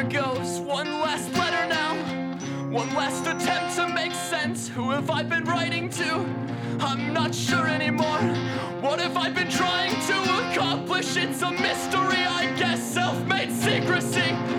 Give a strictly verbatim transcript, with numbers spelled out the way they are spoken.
here goes. One last letter now, one last attempt to make sense. Who have I been writing to? I'm not sure anymore. What have I been trying to accomplish? It's a mystery, I guess. Self-made secrecy.